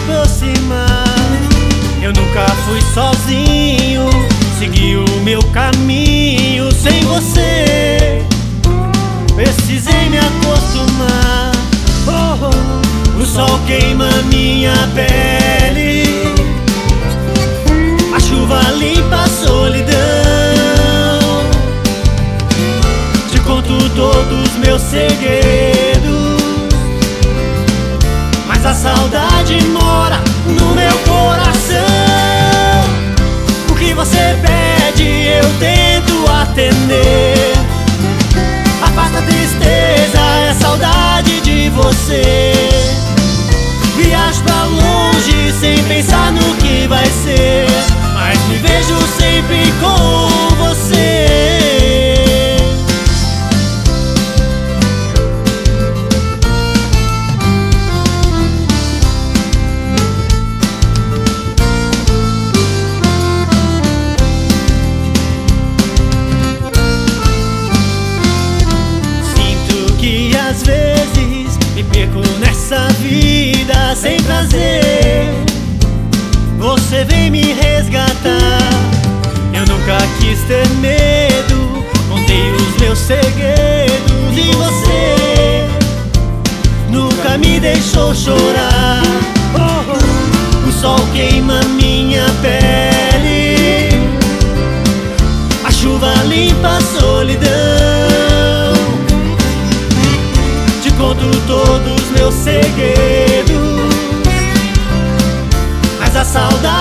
aproximar. Eu nunca fui sozinho, segui o meu caminho sem você. Precisei me acostumar. O sol queima minha pele, a chuva limpa a solidão. Te conto todos os meus segredos, mas a saudade mora no meu coração. O que você pede eu tento atender. Afasta a tristeza, é saudade de você. Viajo pra longe sem pensar no que vai ser, mas me vejo sempre com você. Às vezes me perco nessa vida sem prazer. Você vem me resgatar. Eu nunca quis ter medo, contei os meus segredos e você nunca me deixou chorar. O sol queima minha pele, a chuva limpa a solidão. Conto todos os meus segredos, mas a saudade